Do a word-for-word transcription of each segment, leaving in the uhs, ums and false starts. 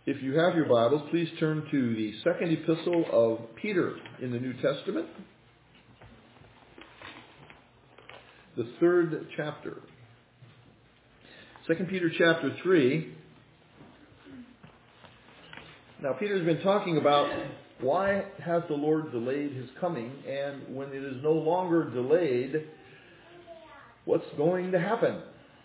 If you have your Bibles, please turn to the second epistle of Peter in the New Testament, the third chapter. Second Peter chapter three. Now, Peter's been talking about why has the Lord delayed his coming, and when it is no longer delayed, what's going to happen?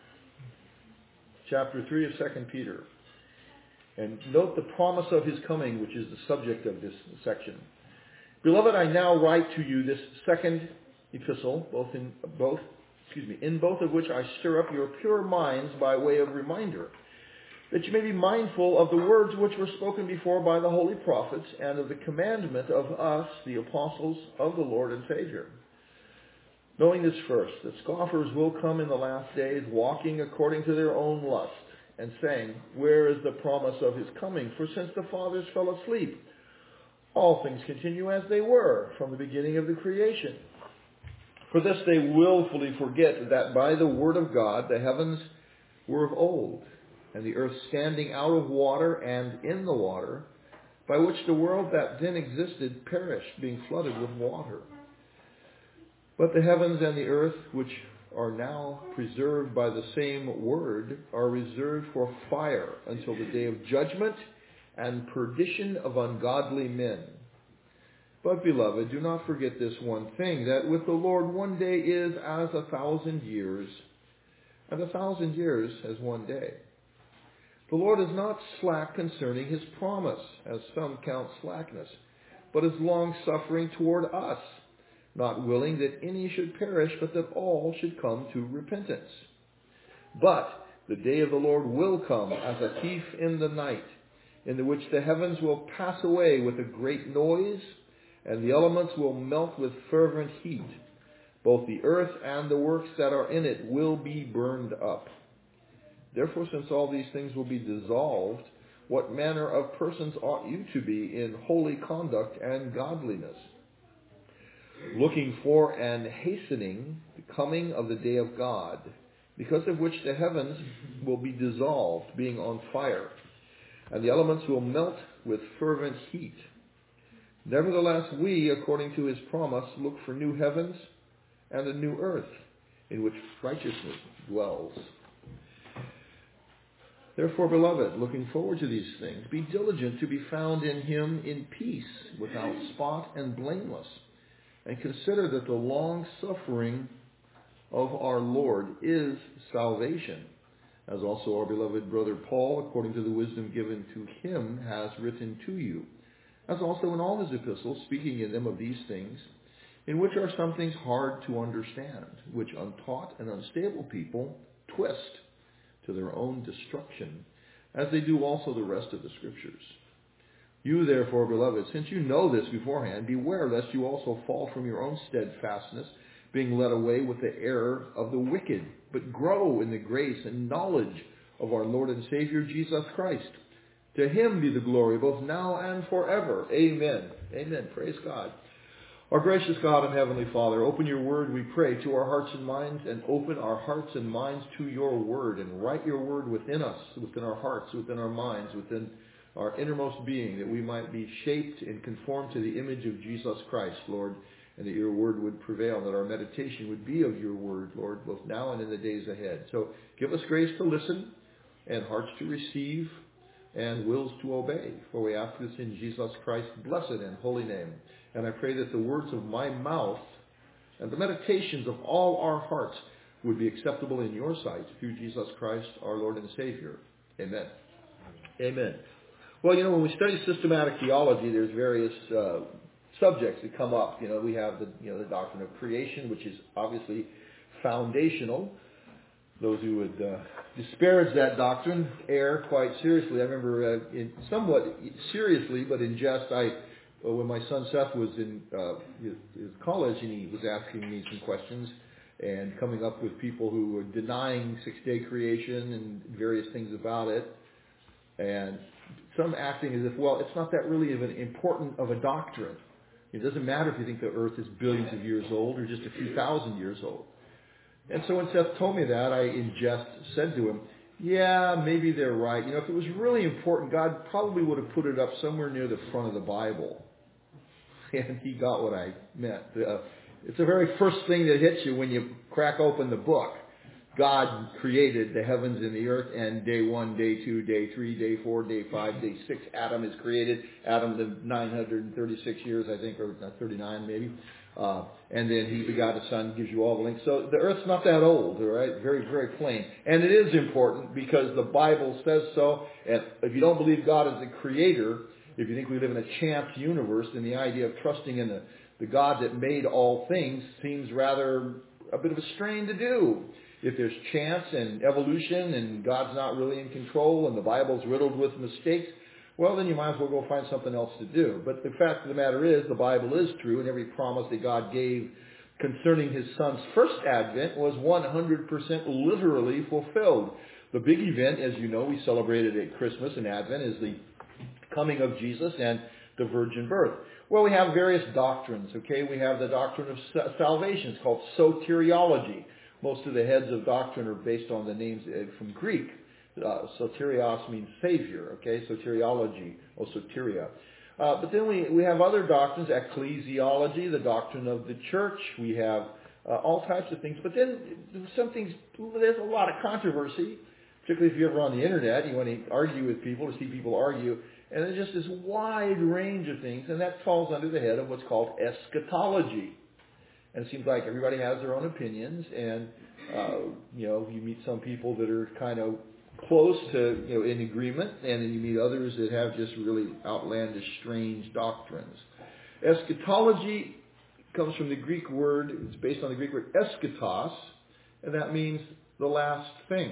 Chapter three of Second Peter. And note the promise of his coming, which is the subject of this section. Beloved, I now write to you this second epistle, both in both, excuse me, in both of which I stir up your pure minds by way of reminder, that you may be mindful of the words which were spoken before by the holy prophets, and of the commandment of us, the apostles of the Lord and Savior. Knowing this first, that scoffers will come in the last days, walking according to their own lust, and saying, where is the promise of his coming? For since the fathers fell asleep, all things continue as they were from the beginning of the creation. For this they willfully forget that by the word of God the heavens were of old, and the earth standing out of water and in the water, by which the world that then existed perished, being flooded with water. But the heavens and the earth, which are now preserved by the same word, are reserved for fire until the day of judgment and perdition of ungodly men. But, beloved, do not forget this one thing, that with the Lord one day is as a thousand years, and a thousand years as one day. The Lord is not slack concerning his promise, as some count slackness, but is long-suffering toward us, not willing that any should perish, but that all should come to repentance. But the day of the Lord will come as a thief in the night, in the which the heavens will pass away with a great noise, and the elements will melt with fervent heat. Both the earth and the works that are in it will be burned up. Therefore, since all these things will be dissolved, what manner of persons ought you to be in holy conduct and godliness, looking for and hastening the coming of the day of God, because of which the heavens will be dissolved, being on fire, and the elements will melt with fervent heat. Nevertheless, we, according to his promise, look for new heavens and a new earth, in which righteousness dwells. Therefore, beloved, looking forward to these things, be diligent to be found in him in peace, without spot and blameless. And consider that the long suffering of our Lord is salvation, as also our beloved brother Paul, according to the wisdom given to him, has written to you, as also in all his epistles, speaking in them of these things, in which are some things hard to understand, which untaught and unstable people twist to their own destruction, as they do also the rest of the Scriptures. You, therefore, beloved, since you know this beforehand, beware lest you also fall from your own steadfastness, being led away with the error of the wicked, but grow in the grace and knowledge of our Lord and Savior Jesus Christ. To him be the glory both now and forever. Amen. Amen. Praise God. Our gracious God and Heavenly Father, open your word, we pray, to our hearts and minds, and open our hearts and minds to your word, and write your word within us, within our hearts, within our minds, within our innermost being, that we might be shaped and conformed to the image of Jesus Christ, Lord, and that your word would prevail, that our meditation would be of your word, Lord, both now and in the days ahead. So give us grace to listen, and hearts to receive, and wills to obey. For we ask this in Jesus Christ's blessed and holy name. And I pray that the words of my mouth and the meditations of all our hearts would be acceptable in your sight, through Jesus Christ, our Lord and Savior. Amen. Amen. Well, you know, when we study systematic theology, there's various uh, subjects that come up. You know, we have the, you know, the doctrine of creation, which is obviously foundational. Those who would uh, disparage that doctrine err quite seriously. I remember, uh, in somewhat seriously, but in jest, I, uh, when my son Seth was in uh, his, his college, and he was asking me some questions and coming up with people who were denying six-day creation and various things about it, and some acting as if, well, it's not that really of an important of a doctrine. It doesn't matter if you think the earth is billions of years old or just a few thousand years old. And so when Seth told me that, I in jest said to him, yeah, maybe they're right. You know, if it was really important, God probably would have put it up somewhere near the front of the Bible. And he got what I meant. Uh, it's the very first thing that hits you when you crack open the book. God created the heavens and the earth, and day one, day two, day three, day four, day five, day six, Adam is created. Adam lived nine hundred thirty-six years, I think, or thirty-nine maybe. Uh, and then he begot a son, gives you all the links. So the earth's not that old, all right? Very, very plain. And it is important because the Bible says so. And if you don't believe God is the creator, if you think we live in a chance universe, then the idea of trusting in the, the God that made all things seems rather a bit of a strain to do. If there's chance and evolution and God's not really in control and the Bible's riddled with mistakes, well, then you might as well go find something else to do. But the fact of the matter is, the Bible is true, and every promise that God gave concerning his son's first advent was one hundred percent literally fulfilled. The big event, as you know, we celebrated at Christmas and Advent, is the coming of Jesus and the virgin birth. Well, we have various doctrines, okay? We have the doctrine of salvation. It's called soteriology. Most of the heads of doctrine are based on the names from Greek. Uh, soterios means savior, okay? Soteriology, or soteria. Uh, but then we, we have other doctrines, ecclesiology, the doctrine of the church. We have uh, all types of things. But then some things, there's a lot of controversy, particularly if you're ever on the internet. You want to argue with people or see people argue. And there's just this wide range of things, and that falls under the head of what's called eschatology. And it seems like everybody has their own opinions, and uh, you know, you meet some people that are kind of close to, you know, in agreement, and then you meet others that have just really outlandish, strange doctrines. Eschatology comes from the Greek word, it's based on the Greek word eschatos, and that means the last things.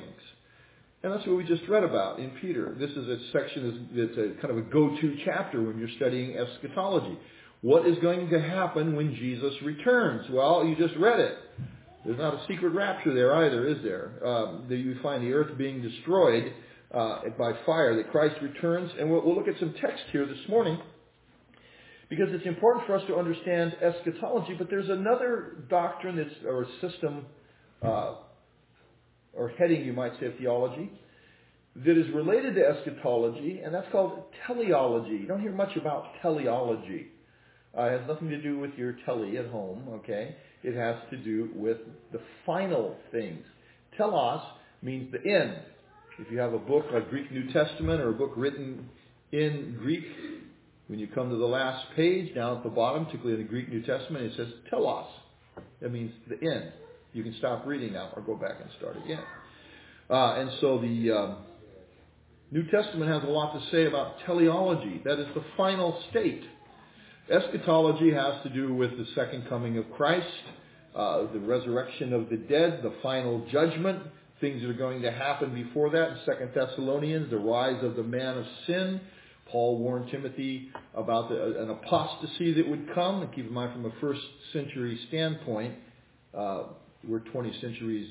And that's what we just read about in Peter. This is a section that's a kind of a go-to chapter when you're studying eschatology. What is going to happen when Jesus returns? Well, you just read it. There's not a secret rapture there either, is there? Um, you find the earth being destroyed uh, by fire, that Christ returns. And we'll, we'll look at some text here this morning because it's important for us to understand eschatology. But there's another doctrine that's, or system, uh, or heading, you might say, of theology, that is related to eschatology, and that's called teleology. You don't hear much about teleology. Uh, it has nothing to do with your telly at home, okay? It has to do with the final things. Telos means the end. If you have a book like Greek New Testament or a book written in Greek, when you come to the last page, down at the bottom, particularly in the Greek New Testament, it says telos. That means the end. You can stop reading now or go back and start again. Uh, and so the um, New Testament has a lot to say about teleology. That is the final state. Eschatology has to do with the second coming of Christ, uh, the resurrection of the dead, the final judgment, things that are going to happen before that. In Second Thessalonians, the rise of the man of sin. Paul warned Timothy about the, an apostasy that would come. And keep in mind, from a first century standpoint, uh, we're twenty centuries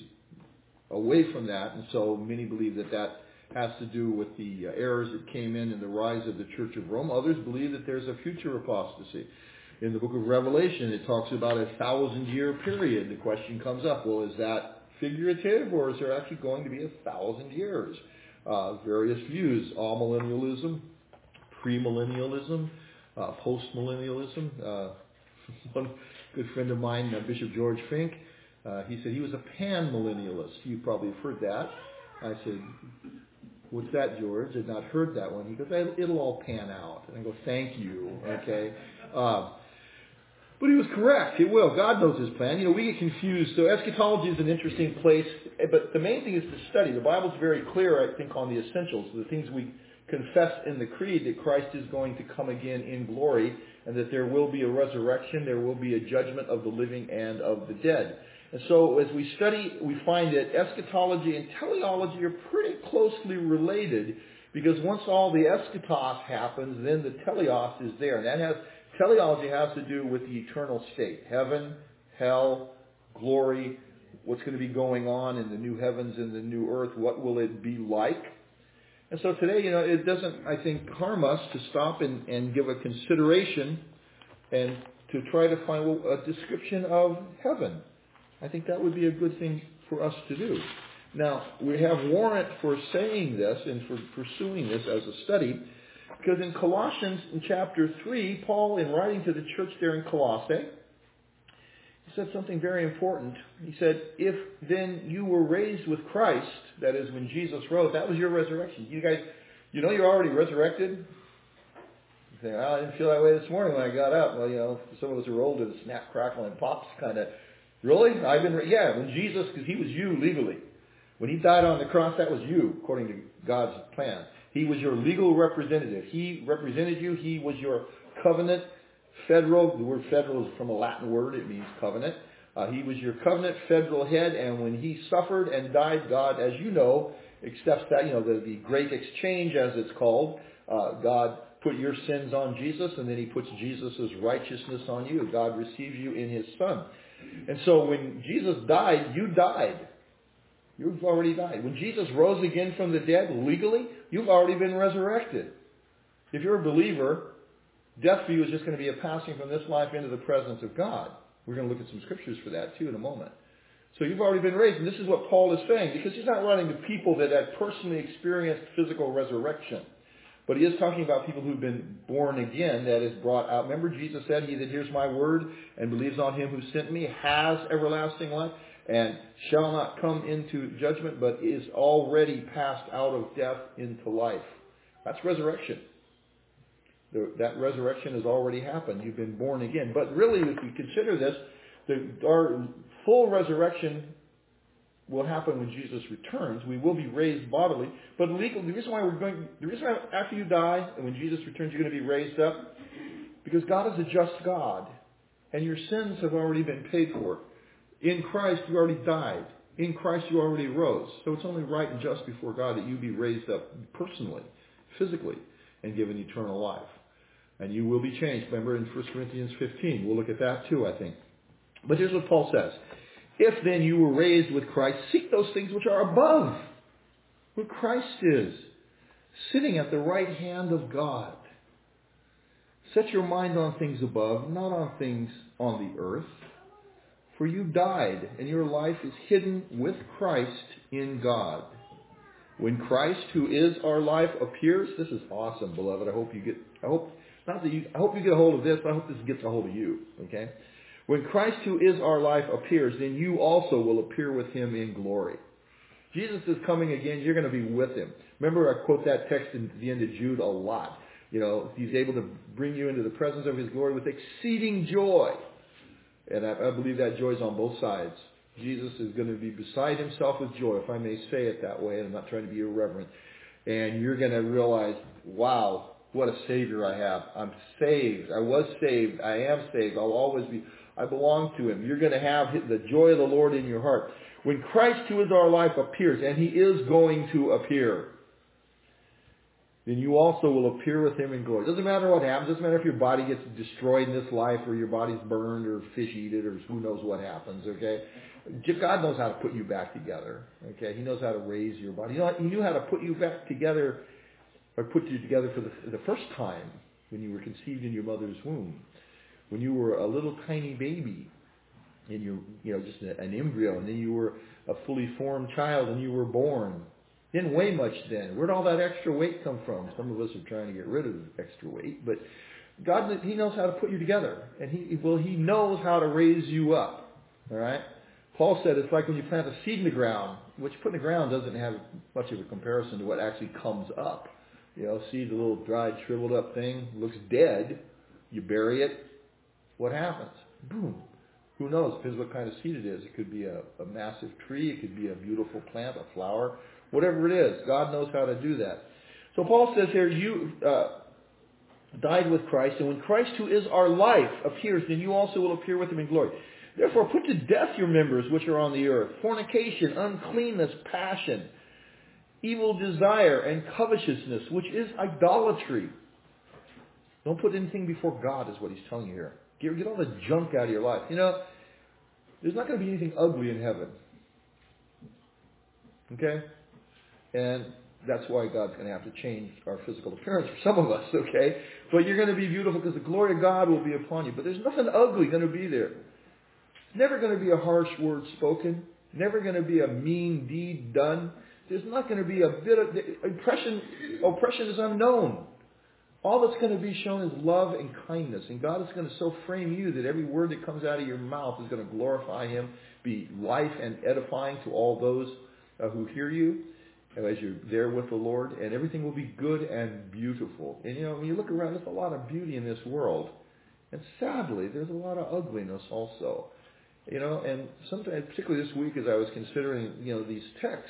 away from that. And so many believe that that has to do with the uh, errors that came in and the rise of the Church of Rome. Others believe that there's a future apostasy. In the book of Revelation, it talks about a thousand-year period. The question comes up, well, is that figurative, or is there actually going to be a thousand years? Uh, various views, amillennialism, premillennialism, uh, postmillennialism. Uh, one good friend of mine, uh, Bishop George Fink, uh, he said he was a pan-millennialist. You probably have heard that. I said, what's that, George? I've not heard that one. He goes, it'll all pan out. And I go, thank you. Okay. Uh, but he was correct. It will. God knows his plan. You know, we get confused. So eschatology is an interesting place. But the main thing is to study. The Bible's very clear, I think, on the essentials, the things we confess in the creed, that Christ is going to come again in glory, and that there will be a resurrection, there will be a judgment of the living and of the dead. And so as we study, we find that eschatology and teleology are pretty closely related, because once all the eschatos happens, then the teleos is there. And that has, teleology has to do with the eternal state. Heaven, hell, glory, what's going to be going on in the new heavens and the new earth, what will it be like? And so today, you know, it doesn't, I think, harm us to stop and, and give a consideration and to try to find a description of heaven. I think that would be a good thing for us to do. Now, we have warrant for saying this and for pursuing this as a study, because in Colossians in chapter three, Paul, in writing to the church there in Colossae, he said something very important. He said, if then you were raised with Christ, that is when Jesus rose, that was your resurrection. You guys, you know you're already resurrected? You think, well, I didn't feel that way this morning when I got up. Well, you know, some of us are older, the snap, crackle, and pops kind of, really? I've been, re- yeah, when Jesus, because he was you legally. When he died on the cross, that was you, according to God's plan. He was your legal representative. He represented you. He was your covenant federal. The word federal is from a Latin word. It means covenant. Uh, he was your covenant federal head. And when he suffered and died, God, as you know, accepts that, you know, the, the great exchange, as it's called. Uh, God put your sins on Jesus, and then he puts Jesus' righteousness on you. God receives you in his Son. And so when Jesus died, you died. You've already died. When Jesus rose again from the dead, legally, you've already been resurrected. If you're a believer, death for you is just going to be a passing from this life into the presence of God. We're going to look at some scriptures for that too in a moment. So you've already been raised. And this is what Paul is saying, because he's not writing to people that had personally experienced physical resurrection. But he is talking about people who've been born again, that is brought out. Remember Jesus said, he that hears my word and believes on him who sent me has everlasting life, and shall not come into judgment, but is already passed out of death into life. That's resurrection. The, that resurrection has already happened. You've been born again. But really, if we consider this, the, our full resurrection will happen when Jesus returns. We will be raised bodily. But legal, the reason why we're going, the reason why after you die and when Jesus returns you're going to be raised up, because God is a just God, and your sins have already been paid for. In Christ, you already died. In Christ, you already rose. So it's only right and just before God that you be raised up personally, physically, and given eternal life. And you will be changed. Remember in First Corinthians fifteen. We'll look at that too, I think. But here's what Paul says. If then you were raised with Christ, seek those things which are above, where Christ is, sitting at the right hand of God. Set your mind on things above, not on things on the earth. For you died, and your life is hidden with Christ in God. When Christ, who is our life, appears, this is awesome, beloved. I hope you get, I hope, not that you, I hope you get a hold of this, but I hope this gets a hold of you, okay? When Christ, who is our life, appears, then you also will appear with him in glory. Jesus is coming again. You're going to be with him. Remember, I quote that text in the end of Jude a lot. You know, he's able to bring you into the presence of his glory with exceeding joy. And I, I believe that joy is on both sides. Jesus is going to be beside himself with joy, if I may say it that way, and I'm not trying to be irreverent. And you're going to realize, wow, what a Savior I have. I'm saved. I was saved. I am saved. I'll always be. I belong to him. You're going to have the joy of the Lord in your heart. When Christ, who is our life, appears, and he is going to appear, then you also will appear with him in glory. It doesn't matter what happens. It doesn't matter if your body gets destroyed in this life or your body's burned or fish eaten or who knows what happens, okay? God knows how to put you back together, okay? He knows how to raise your body. You know, he knew how to put you back together or put you together for the, the first time when you were conceived in your mother's womb. When you were a little tiny baby and you you know, just an embryo, and then you were a fully formed child and you were born. Didn't weigh much then. Where'd all that extra weight come from? Some of us are trying to get rid of extra weight, but God, he knows how to put you together, and he well, he knows how to raise you up. All right. Paul said it's like when you plant a seed in the ground, which put in the ground doesn't have much of a comparison to what actually comes up. You know, seed, a little dried, shriveled up thing, looks dead. You bury it. What happens? Boom. Who knows? Depends what kind of seed it is. It could be a, a massive tree. It could be a beautiful plant, a flower. Whatever it is, God knows how to do that. So Paul says here, you uh, died with Christ, and when Christ, who is our life, appears, then you also will appear with him in glory. Therefore, put to death your members which are on the earth: fornication, uncleanness, passion, evil desire, and covetousness, which is idolatry. Don't put anything before God, is what he's telling you here. Get, get all the junk out of your life. You know, there's not going to be anything ugly in heaven. Okay? And that's why God's going to have to change our physical appearance for some of us, okay? But you're going to be beautiful because the glory of God will be upon you. But there's nothing ugly going to be there. There's never going to be a harsh word spoken. Never going to be a mean deed done. There's not going to be a bit of oppression. Oppression is unknown. All that's going to be shown is love and kindness. And God is going to so frame you that every word that comes out of your mouth is going to glorify Him, be life and edifying to all those uh, who hear you as you're there with the Lord. And everything will be good and beautiful. And you know, when you look around, there's a lot of beauty in this world. And sadly, there's a lot of ugliness also. You know, and sometimes, particularly this week as I was considering, you know, these texts,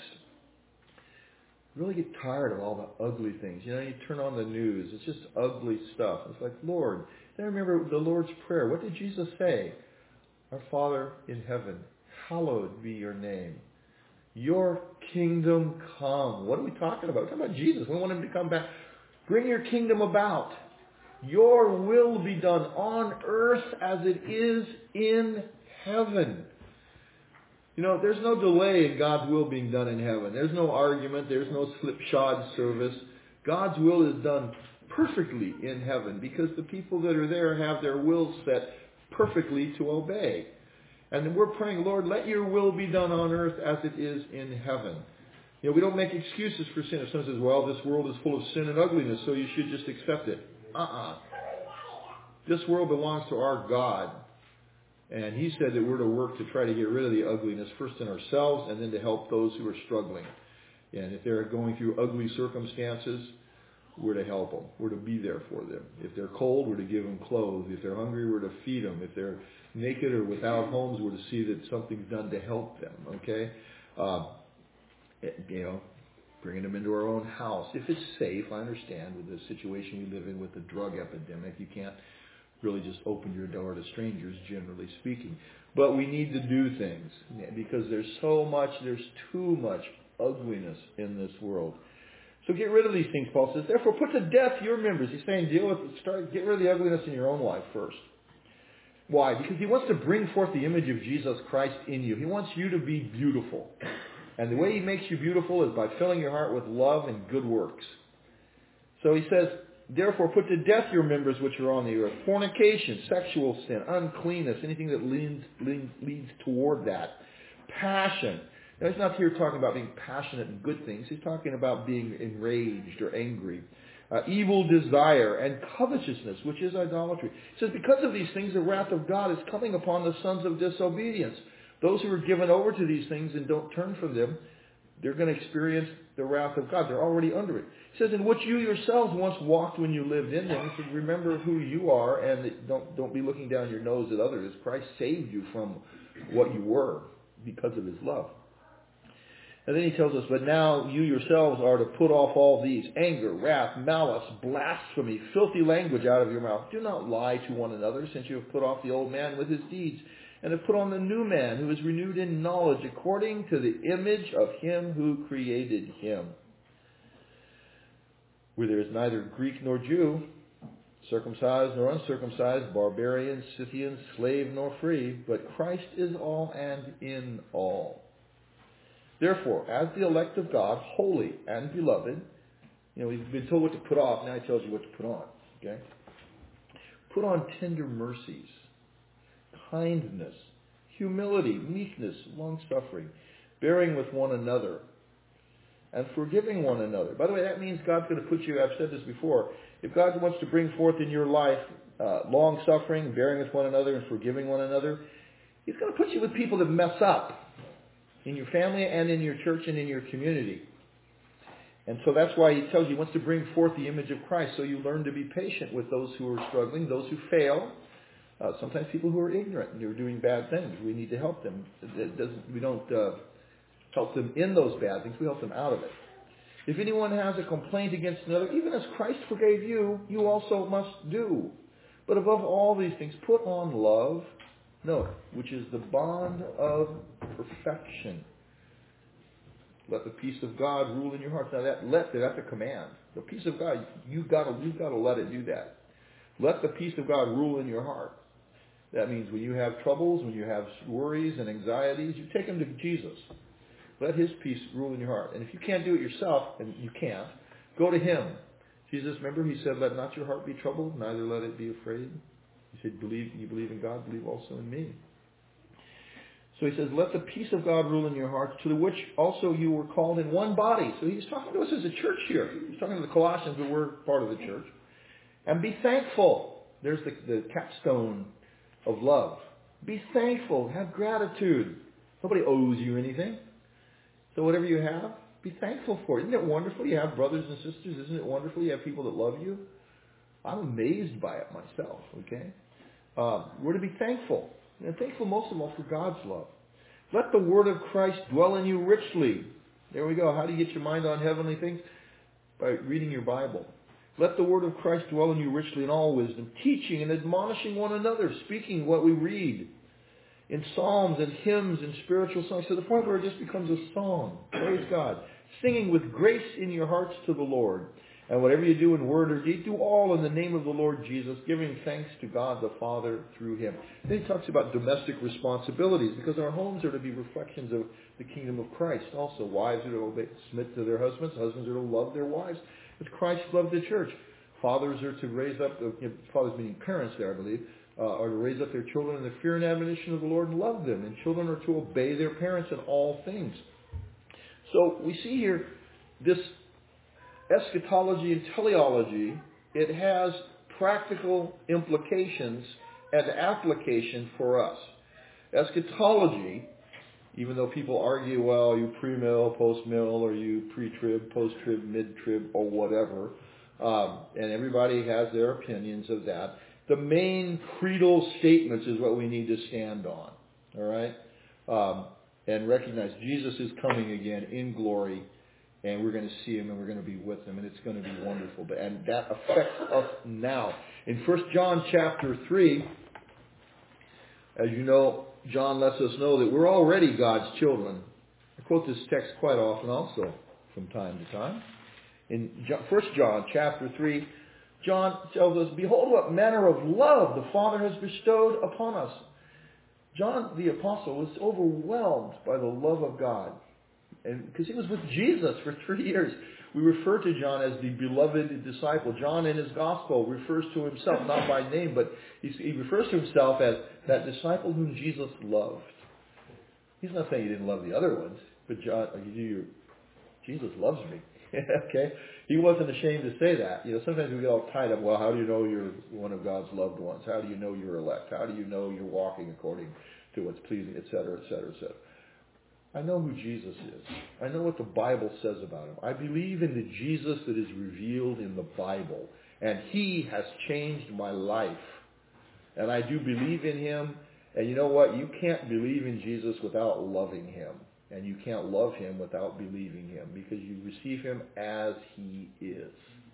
really get tired of all the ugly things. You know, you turn on the news, it's just ugly stuff. It's like, Lord, then I remember the Lord's Prayer. What did Jesus say? Our Father in heaven, hallowed be your name. Your kingdom come. What are we talking about? We're talking about Jesus. We want Him to come back. Bring your kingdom about. Your will be done on earth as it is in heaven. You know, there's no delay in God's will being done in heaven. There's no argument. There's no slipshod service. God's will is done perfectly in heaven because the people that are there have their wills set perfectly to obey. And then we're praying, Lord, let your will be done on earth as it is in heaven. You know, we don't make excuses for sin. If someone says, well, this world is full of sin and ugliness, so you should just accept it. Uh-uh. This world belongs to our God. And He said that we're to work to try to get rid of the ugliness first in ourselves and then to help those who are struggling. And if they're going through ugly circumstances, we're to help them. We're to be there for them. If they're cold, we're to give them clothes. If they're hungry, we're to feed them. If they're naked or without homes, we're to see that something's done to help them. Okay? Uh, you know, bringing them into our own house. If it's safe, I understand with the situation we live in with the drug epidemic, you can't really just open your door to strangers, generally speaking. But we need to do things because there's so much, there's too much ugliness in this world. So get rid of these things, Paul says. Therefore, put to death your members. He's saying deal with, start, get rid of the ugliness in your own life first. Why? Because He wants to bring forth the image of Jesus Christ in you. He wants you to be beautiful. And the way He makes you beautiful is by filling your heart with love and good works. So He says, therefore, put to death your members which are on the earth. Fornication, sexual sin, uncleanness, anything that leads, leads, leads toward that. Passion. Now, He's not here talking about being passionate in good things. He's talking about being enraged or angry. Uh, evil desire and covetousness, which is idolatry. He says, because of these things, the wrath of God is coming upon the sons of disobedience. Those who are given over to these things and don't turn from them, they're going to experience the wrath of God. They're already under it. He says, in which you yourselves once walked when you lived in them. He says, remember who you are and don't, don't be looking down your nose at others. Christ saved you from what you were because of His love. And then He tells us, but now you yourselves are to put off all these: anger, wrath, malice, blasphemy, filthy language out of your mouth. Do not lie to one another, since you have put off the old man with his deeds, and have put on the new man, who is renewed in knowledge according to the image of Him who created him. Where there is neither Greek nor Jew, circumcised nor uncircumcised, barbarian, Scythian, slave nor free, but Christ is all and in all. Therefore, as the elect of God, holy and beloved, you know, we've been told what to put off, now He tells you what to put on. Okay? Put on tender mercies, kindness, humility, meekness, long-suffering, bearing with one another, and forgiving one another. By the way, that means God's going to put you, I've said this before, if God wants to bring forth in your life uh, long-suffering, bearing with one another, and forgiving one another, He's going to put you with people that mess up in your family and in your church and in your community. And so that's why He tells you He wants to bring forth the image of Christ, so you learn to be patient with those who are struggling, those who fail. Uh, sometimes people who are ignorant and who are doing bad things. We need to help them. It doesn't, we don't uh, help them in those bad things. We help them out of it. If anyone has a complaint against another, even as Christ forgave you, you also must do. But above all these things, put on love, note, which is the bond of perfection. Let the peace of God rule in your hearts. Now that let that's a command. The peace of God, you've got to you've got to let it do that. Let the peace of God rule in your heart. That means when you have troubles, when you have worries and anxieties, you take them to Jesus. Let His peace rule in your heart. And if you can't do it yourself, and you can't, go to Him. Jesus, remember, He said, let not your heart be troubled, neither let it be afraid. He said, believe, you believe in God, believe also in me. So he says, let the peace of God rule in your hearts, to the which also you were called in one body. So he's talking to us as a church here. He's talking to the Colossians, but we're part of the church. And be thankful. There's the, the capstone of love. Be thankful. Have gratitude. Nobody owes you anything. So whatever you have, be thankful for it. Isn't it wonderful you have brothers and sisters? Isn't it wonderful you have people that love you? I'm amazed by it myself, okay? Uh, we're to be thankful. And thankful most of all for God's love. Let the word of Christ dwell in you richly. There we go. How do you get your mind on heavenly things? By reading your Bible. Let the word of Christ dwell in you richly in all wisdom, teaching and admonishing one another, speaking what we read in psalms and hymns and spiritual songs, to the point where it just becomes a song. Praise God. Singing with grace in your hearts to the Lord. And whatever you do in word or deed, do all in the name of the Lord Jesus, giving thanks to God the Father through Him. Then he talks about domestic responsibilities, because our homes are to be reflections of the kingdom of Christ. Also, wives are to obey, submit to their husbands. Husbands are to love their wives as Christ loved the church. Fathers are to raise up, you know, fathers meaning parents there, I believe, uh, are to raise up their children in the fear and admonition of the Lord and love them. And children are to obey their parents in all things. So we see here this eschatology and teleology. It has practical implications and application for us. Eschatology, even though people argue, well, you pre-mill, post-mill, or you pre-trib, post-trib, mid-trib, or whatever, um, and everybody has their opinions of that. The main creedal statements is what we need to stand on, all right? Um, and recognize Jesus is coming again in glory, and we're going to see Him, and we're going to be with Him, and it's going to be wonderful. But and that affects us now. In First John chapter three, as you know, John lets us know that we're already God's children. I quote this text quite often also from time to time. In First John chapter three, John tells us, behold what manner of love the Father has bestowed upon us. John the Apostle was overwhelmed by the love of God. And because he was with Jesus for three years. We refer to John as the beloved disciple. John in his gospel refers to himself, not by name, but he, he refers to himself as that disciple whom Jesus loved. He's not saying he didn't love the other ones, but John, you, Jesus loves me. Okay? He wasn't ashamed to say that. You know, sometimes we get all tied up, well, how do you know you're one of God's loved ones? How do you know you're elect? How do you know you're walking according to what's pleasing, et cetera, et cetera, et cetera. I know who Jesus is. I know what the Bible says about Him. I believe in the Jesus that is revealed in the Bible. And He has changed my life. And I do believe in Him. And you know what? You can't believe in Jesus without loving Him. And you can't love Him without believing Him. Because you receive Him as He is.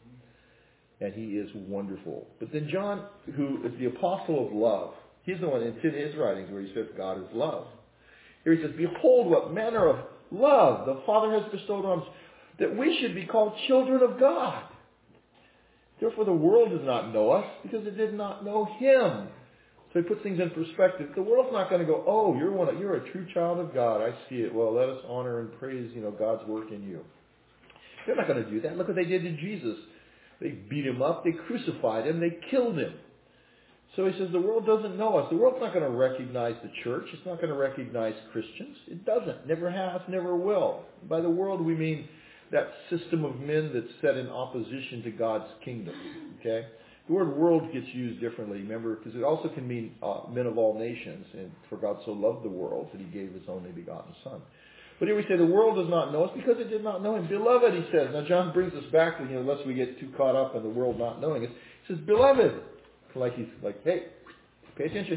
And He is wonderful. But then John, who is the apostle of love, he's the one in his writings where he says God is love. Here he says, behold what manner of love the Father has bestowed on us, that we should be called children of God. Therefore the world does not know us, because it did not know Him. So he puts things in perspective. The world's not going to go, oh, you're one, you're a true child of God. I see it. Well, let us honor and praise, you know, God's work in you. They're not going to do that. Look what they did to Jesus. They beat Him up. They crucified Him. They killed Him. So he says the world doesn't know us. The world's not going to recognize the church. It's not going to recognize Christians. It doesn't. Never has, never will. By the world we mean that system of men that's set in opposition to God's kingdom. Okay? The word world gets used differently, remember, because it also can mean uh, men of all nations. And for God so loved the world that He gave His only begotten Son. But here we say the world does not know us because it did not know Him. Beloved, he says. Now John brings us back, you know, lest we get too caught up in the world not knowing us. He says, beloved. Like he's like, hey, pay attention.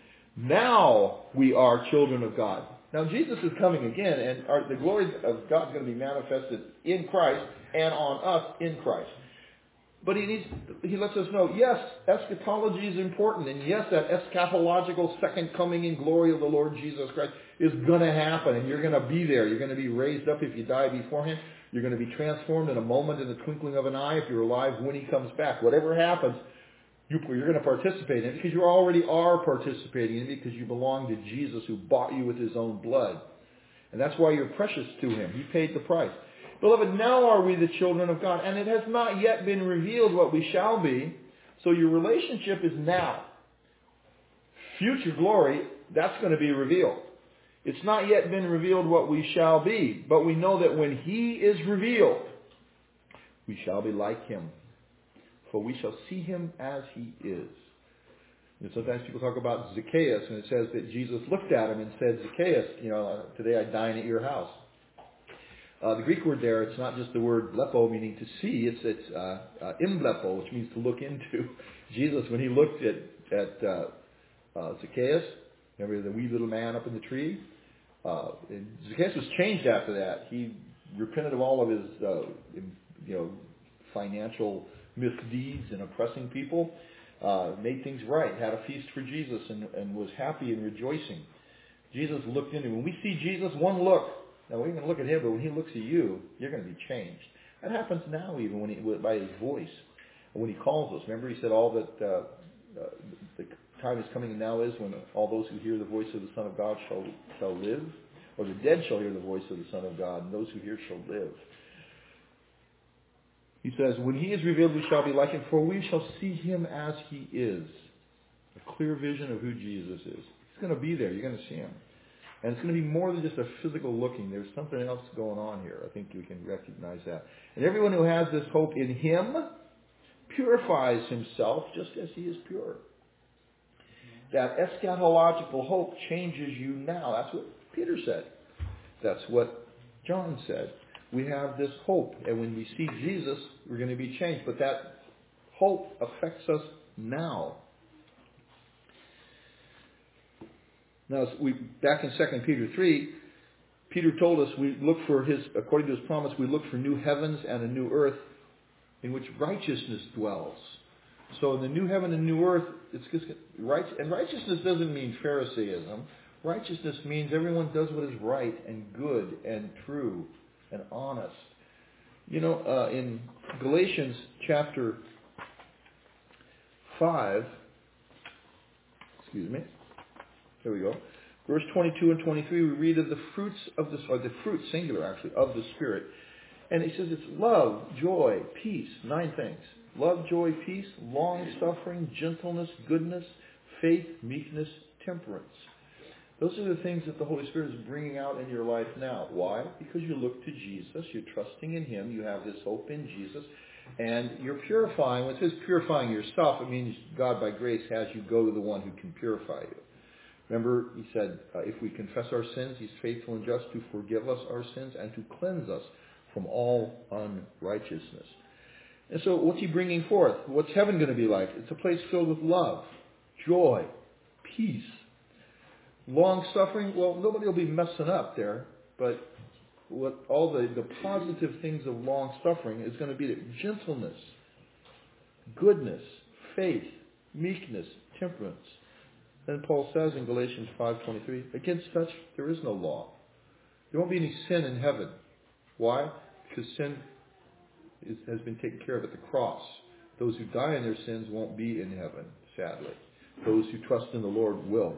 Now we are children of God. Now Jesus is coming again, and our, the glory of God is going to be manifested in Christ and on us in Christ. But he needs, he lets us know, yes, eschatology is important, and yes, that eschatological second coming in glory of the Lord Jesus Christ is going to happen, and you're going to be there. You're going to be raised up if you die beforehand. You're going to be transformed in a moment, in the twinkling of an eye, if you're alive when He comes back. Whatever happens, you're going to participate in it because you already are participating in it because you belong to Jesus who bought you with His own blood. And that's why you're precious to Him. He paid the price. Beloved, now are we the children of God, and it has not yet been revealed what we shall be. So your relationship is now. Future glory, that's going to be revealed. It's not yet been revealed what we shall be, but we know that when he is revealed, we shall be like him, for we shall see him as he is. And sometimes people talk about Zacchaeus, and it says that Jesus looked at him and said, Zacchaeus, you know, today I dine at your house. Uh, the Greek word there, it's not just the word blepo, meaning to see. It's it's uh, uh, imblepo, which means to look into. Jesus, when he looked at at uh, uh, Zacchaeus, remember the wee little man up in the tree? Uh, Zacchaeus was changed after that. He repented of all of his, uh, you know, financial misdeeds and oppressing people. Uh, made things right. Had a feast for Jesus and, and was happy and rejoicing. Jesus looked into him. When we see Jesus, one look. Now, we're going to look at him, but when he looks at you, you're going to be changed. That happens now even when he, by his voice. When he calls us. Remember he said all that uh, uh, the time is coming and now is when all those who hear the voice of the Son of God shall, shall live. Or the dead shall hear the voice of the Son of God, and those who hear shall live. He says, when he is revealed, we shall be like him, for we shall see him as he is. A clear vision of who Jesus is. He's going to be there. You're going to see him. And it's going to be more than just a physical looking. There's something else going on here. I think we can recognize that. And everyone who has this hope in him purifies himself just as he is pure. That eschatological hope changes you now. That's what Peter said. That's what John said. We have this hope. And when we see Jesus, we're going to be changed. But that hope affects us now. Now, we, back in Second Peter three, Peter told us we look for his, according to his promise, we look for new heavens and a new earth in which righteousness dwells. So in the new heaven and new earth, it's just right, and righteousness doesn't mean Pharisaism. Righteousness means everyone does what is right and good and true and honest. You know, uh, in Galatians chapter five, excuse me, there we go. Verse twenty-two and twenty-three, we read of the fruits of the, or the fruit, singular actually, of the Spirit. And he says it's love, joy, peace, nine things. Love, joy, peace, long-suffering, gentleness, goodness, faith, meekness, temperance. Those are the things that the Holy Spirit is bringing out in your life now. Why? Because you look to Jesus, you're trusting in him, you have this hope in Jesus, and you're purifying. When it says purifying yourself, it means God by grace has you go to the one who can purify you. Remember, he said, uh, if we confess our sins, he's faithful and just to forgive us our sins and to cleanse us from all unrighteousness. And so what's he bringing forth? What's heaven going to be like? It's a place filled with love, joy, peace, long-suffering. Well, nobody will be messing up there, but what all the, the positive things of long-suffering is going to be gentleness, goodness, faith, meekness, temperance. Then Paul says in Galatians five twenty-three, against such there is no law. There won't be any sin in heaven. Why? Because sin is, has been taken care of at the cross. Those who die in their sins won't be in heaven, sadly. Those who trust in the Lord will.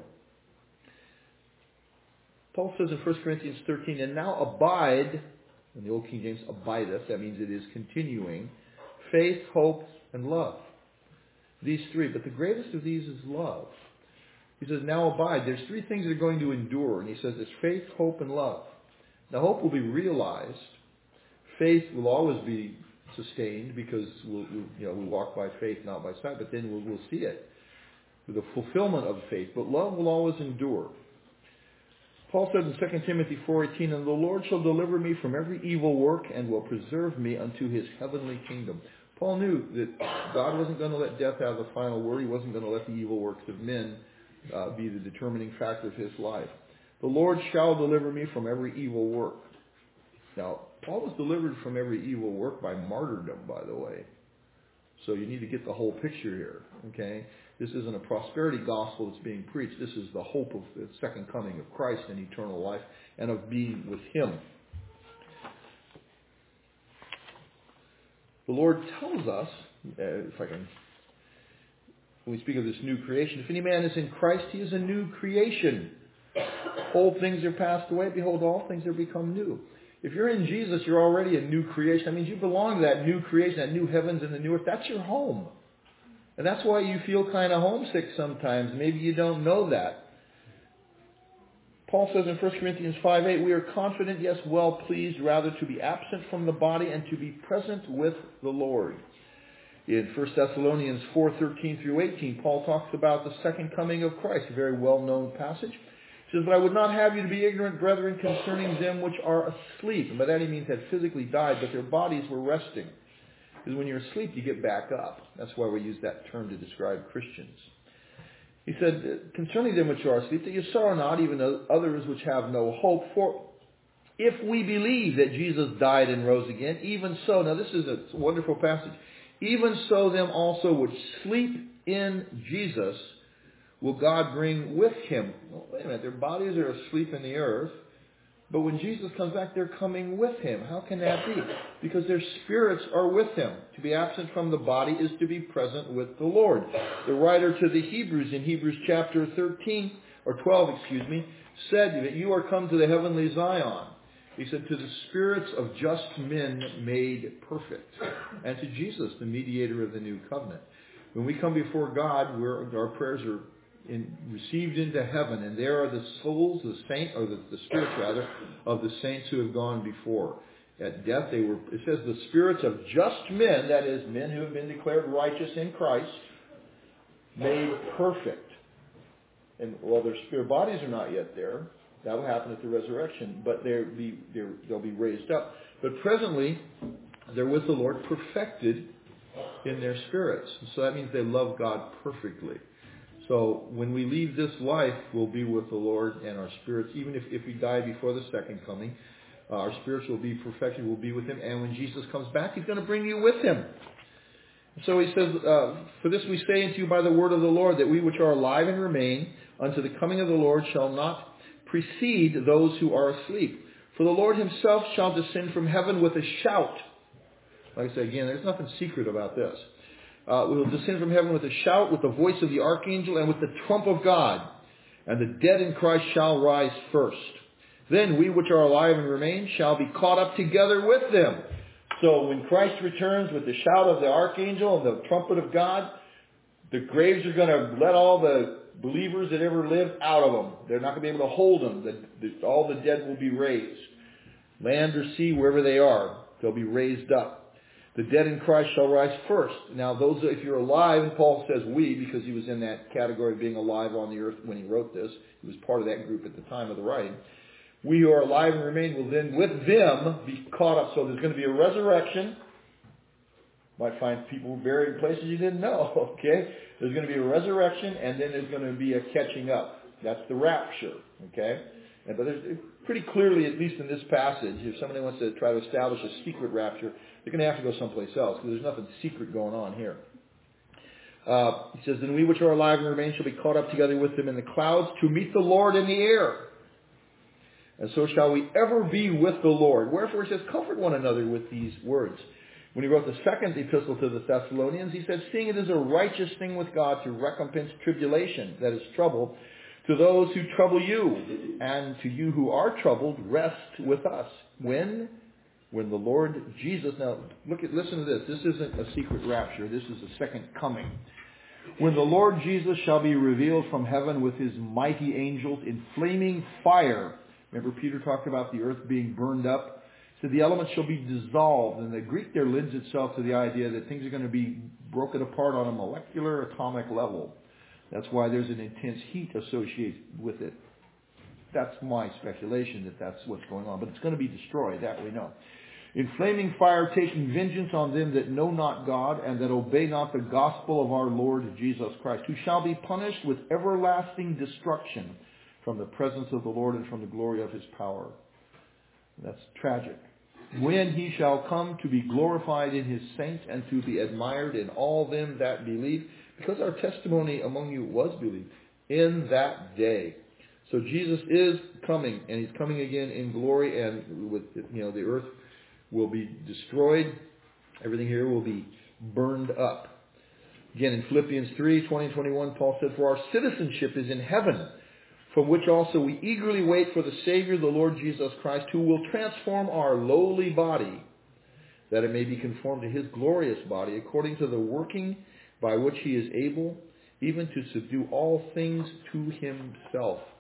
Paul says in First Corinthians thirteen, and now abide, in the Old King James, abideth, that means it is continuing, faith, hope, and love. These three, but the greatest of these is love. He says, now abide. There's three things that are going to endure. And he says it's faith, hope, and love. Now, hope will be realized. Faith will always be sustained because we'll, we'll, you know, we walk by faith, not by sight. But then we'll, we'll see it, the fulfillment of faith. But love will always endure. Paul said in Second Timothy four eighteen, and the Lord shall deliver me from every evil work and will preserve me unto his heavenly kingdom. Paul knew that God wasn't going to let death have the final word. He wasn't going to let the evil works of men Uh, be the determining factor of his life. The Lord shall deliver me from every evil work. Now, Paul was delivered from every evil work by martyrdom, by the way. So you need to get the whole picture here, okay? This isn't a prosperity gospel that's being preached. This is the hope of the second coming of Christ and eternal life and of being with him. The Lord tells us, uh, if I can... when we speak of this new creation, if any man is in Christ, he is a new creation. Old things are passed away. Behold, all things are become new. If you're in Jesus, you're already a new creation. That means you belong to that new creation, that new heavens and the new earth. That's your home. And that's why you feel kind of homesick sometimes. Maybe you don't know that. Paul says in First Corinthians five eight, we are confident, yes, well pleased, rather to be absent from the body and to be present with the Lord. In First Thessalonians four thirteen through eighteen, Paul talks about the second coming of Christ, a very well-known passage. He says, but I would not have you to be ignorant, brethren, concerning them which are asleep. And by that he means had physically died, but their bodies were resting. Because when you're asleep, you get back up. That's why we use that term to describe Christians. He said, concerning them which are asleep, that you sorrow not, even others which have no hope. For if we believe that Jesus died and rose again, even so, now this is a wonderful passage, even so them also which sleep in Jesus will God bring with him. Well, wait a minute, their bodies are asleep in the earth, but when Jesus comes back, they're coming with him. How can that be? Because their spirits are with him. To be absent from the body is to be present with the Lord. The writer to the Hebrews in Hebrews chapter thirteen, or twelve, excuse me, said that you are come to the heavenly Zion. He said, to the spirits of just men made perfect. And to Jesus, the mediator of the new covenant. When we come before God, we're, our prayers are in, received into heaven, and there are the souls, the saint, or the, the spirits rather, of the saints who have gone before. At death, they were, it says, the spirits of just men, that is, men who have been declared righteous in Christ, made perfect. And while their spirit bodies are not yet there, that will happen at the resurrection, but they'll be, they'll be raised up. But presently, they're with the Lord perfected in their spirits. So that means they love God perfectly. So when we leave this life, we'll be with the Lord, and our spirits, even if, if we die before the second coming, uh, our spirits will be perfected, we'll be with him. And when Jesus comes back, he's going to bring you with him. So he says, uh, for this we say unto you by the word of the Lord, that we which are alive and remain unto the coming of the Lord shall not precede those who are asleep. For the Lord himself shall descend from heaven with a shout. Like I say again, there's nothing secret about this. Uh, we will descend from heaven with a shout, with the voice of the archangel, and with the trump of God. And the dead in Christ shall rise first. Then we which are alive and remain shall be caught up together with them. So when Christ returns with the shout of the archangel and the trumpet of God, the graves are going to let all the believers that ever lived out of them. They're not going to be able to hold them. The, the, all the dead will be raised. Land or sea, wherever they are, they'll be raised up. The dead in Christ shall rise first. Now, those, if you're alive, and Paul says we, because he was in that category of being alive on the earth when he wrote this. He was part of that group at the time of the writing. We who are alive and remain will then with them be caught up. So there's going to be a resurrection. Might find people buried in places you didn't know, okay? There's going to be a resurrection, and then there's going to be a catching up. That's the rapture, okay? And, but there's pretty clearly, at least in this passage, if somebody wants to try to establish a secret rapture, they're going to have to go someplace else, because there's nothing secret going on here. Uh, he says, then we which are alive and remain shall be caught up together with them in the clouds to meet the Lord in the air. And so shall we ever be with the Lord. Wherefore he says, comfort one another with these words. When he wrote the second epistle to the Thessalonians, he said, seeing it is a righteous thing with God to recompense tribulation, that is trouble, to those who trouble you, and to you who are troubled, rest with us. When? When the Lord Jesus, now look at, listen to this, this isn't a secret rapture, this is a second coming. When the Lord Jesus shall be revealed from heaven with his mighty angels in flaming fire. Remember Peter talked about the earth being burned up. So the elements shall be dissolved. And the Greek there lends itself to the idea that things are going to be broken apart on a molecular atomic level. That's why there's an intense heat associated with it. That's my speculation that that's what's going on. But it's going to be destroyed, that we know. In flaming fire, taking vengeance on them that know not God and that obey not the gospel of our Lord Jesus Christ, who shall be punished with everlasting destruction from the presence of the Lord and from the glory of his power. That's tragic. When he shall come to be glorified in his saints and to be admired in all them that believe, because our testimony among you was believed, in that day. So Jesus is coming, and he's coming again in glory, and with, you know, the earth will be destroyed. Everything here will be burned up. Again, in Philippians three, twenty and twenty-one, Paul said, for our citizenship is in heaven, from which also we eagerly wait for the Savior, the Lord Jesus Christ, who will transform our lowly body, that it may be conformed to his glorious body, according to the working by which he is able even to subdue all things to himself.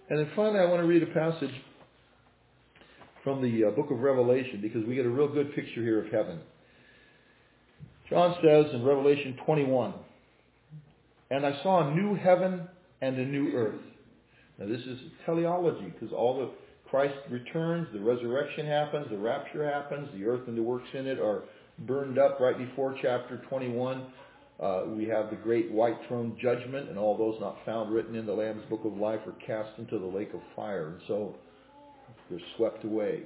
And then finally, I want to read a passage from the uh, book of Revelation, because we get a real good picture here of heaven. John says in Revelation twenty-one, "And I saw a new heaven and a new earth." Now this is teleology, because all the Christ returns, the resurrection happens, the rapture happens, the earth and the works in it are burned up right before chapter twenty-one. Uh, we have the great white throne judgment, and all those not found written in the Lamb's book of life are cast into the lake of fire, and so they're swept away.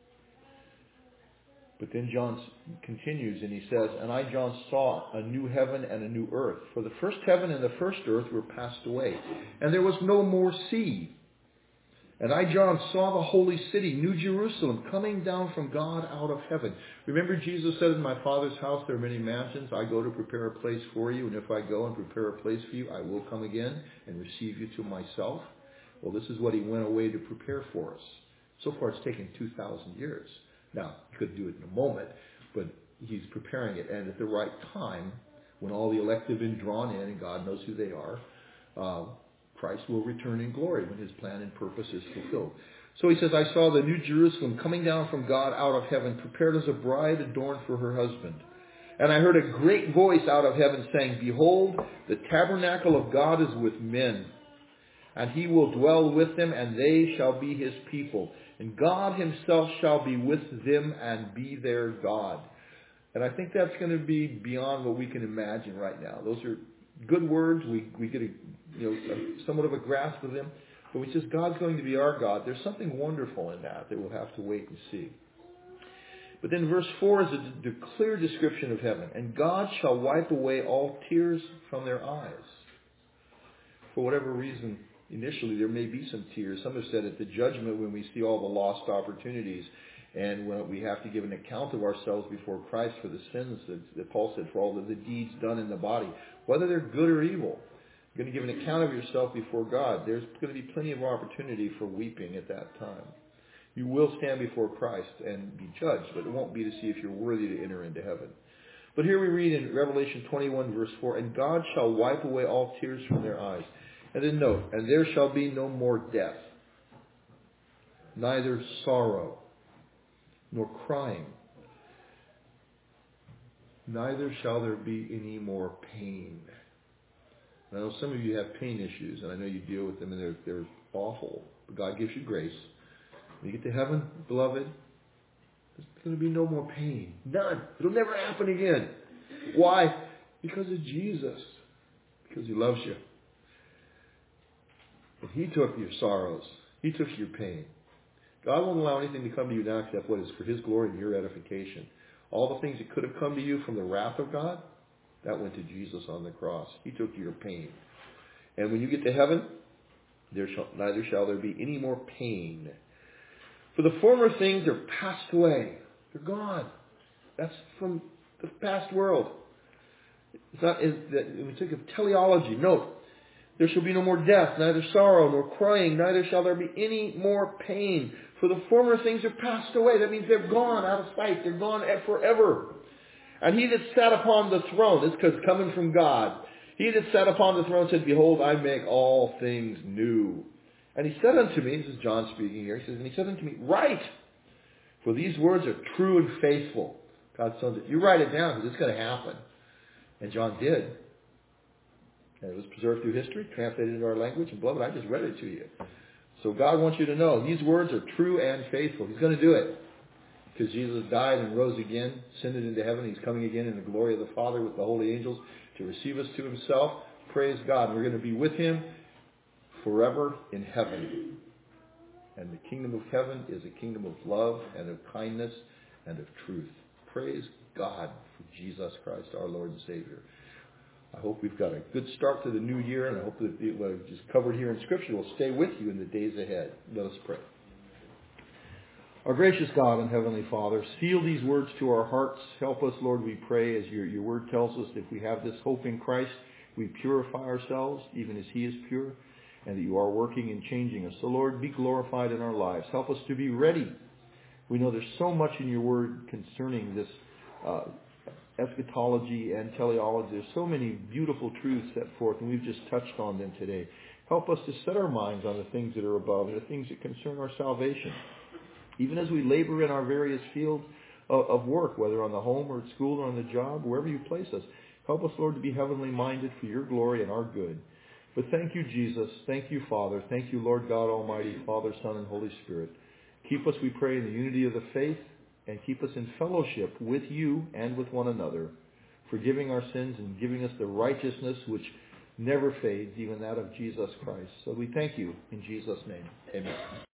But then John continues and he says, "And I, John, saw a new heaven and a new earth. For the first heaven and the first earth were passed away, and there was no more sea. And I, John, saw the holy city, New Jerusalem, coming down from God out of heaven." Remember, Jesus said, "In my Father's house there are many mansions. I go to prepare a place for you. And if I go and prepare a place for you, I will come again and receive you to myself." Well, this is what he went away to prepare for us. So far, it's taken two thousand years. Now, he could do it in a moment, but he's preparing it. And at the right time, when all the elect have been drawn in, and God knows who they are, uh, Christ will return in glory when his plan and purpose is fulfilled. So he says, "I saw the New Jerusalem coming down from God out of heaven, prepared as a bride adorned for her husband. And I heard a great voice out of heaven saying, 'Behold, the tabernacle of God is with men, and he will dwell with them, and they shall be his people. And God himself shall be with them and be their God.'" And I think that's going to be beyond what we can imagine right now. Those are good words. We we get a, you know, a, somewhat of a grasp of them. But we says God's going to be our God. There's something wonderful in that that we'll have to wait and see. But then verse four is a, the clear description of heaven. "And God shall wipe away all tears from their eyes." For whatever reason, initially there may be some tears. Some have said at the judgment, when we see all the lost opportunities and when we have to give an account of ourselves before Christ for the sins that, that Paul said, for all of the deeds done in the body, whether they're good or evil, you're going to give an account of yourself before God. There's going to be plenty of opportunity for weeping at that time. You will stand before Christ and be judged, but it won't be to see if you're worthy to enter into heaven. But here we read in Revelation twenty-one, verse four, "And God shall wipe away all tears from their eyes." And then note, "And there shall be no more death, neither sorrow, nor crying, neither shall there be any more pain." And I know some of you have pain issues, and I know you deal with them, and they're, they're awful. But God gives you grace. When you get to heaven, beloved, there's going to be no more pain. None. It'll never happen again. Why? Because of Jesus. Because he loves you. And he took your sorrows. He took your pain. God won't allow anything to come to you now except what is for his glory and your edification. All the things that could have come to you from the wrath of God, that went to Jesus on the cross. He took your pain. And when you get to heaven, there shall, neither shall there be any more pain. "For the former things are passed away." They're gone. That's from the past world. It's not, it's, that, when we think of teleology, note, "There shall be no more death, neither sorrow, nor crying, neither shall there be any more pain. For the former things are passed away." That means they're gone out of sight. They're gone forever. "And he that sat upon the throne," this is coming from God, "he that sat upon the throne said, 'Behold, I make all things new.' And he said unto me," this is John speaking here, he says, "And he said unto me, Write, for these words are true and faithful." God tells it, you write it down because it's going to happen. And John did. And it was preserved through history, translated into our language. And beloved, I just read it to you. So God wants you to know these words are true and faithful. He's going to do it. Because Jesus died and rose again, ascended into heaven. He's coming again in the glory of the Father with the holy angels to receive us to himself. Praise God. We're going to be with him forever in heaven. And the kingdom of heaven is a kingdom of love and of kindness and of truth. Praise God for Jesus Christ, our Lord and Savior. I hope we've got a good start to the new year, and I hope that what I've just covered here in Scripture will stay with you in the days ahead. Let us pray. Our gracious God and Heavenly Father, seal these words to our hearts. Help us, Lord, we pray, as your, your word tells us, if we have this hope in Christ, we purify ourselves, even as he is pure, and that you are working and changing us. So, Lord, be glorified in our lives. Help us to be ready. We know there's so much in your word concerning this uh, eschatology and teleology. There's so many beautiful truths set forth, and we've just touched on them today. Help us to set our minds on the things that are above and the things that concern our salvation. Even as we labor in our various fields of, of work, whether on the home or at school or on the job, wherever you place us, help us, Lord, to be heavenly minded for your glory and our good. But thank you, Jesus. Thank you, Father. Thank you, Lord God Almighty, Father, Son, and Holy Spirit. Keep us, we pray, in the unity of the faith, and keep us in fellowship with you and with one another, forgiving our sins and giving us the righteousness which never fades, even that of Jesus Christ. So we thank you in Jesus' name. Amen.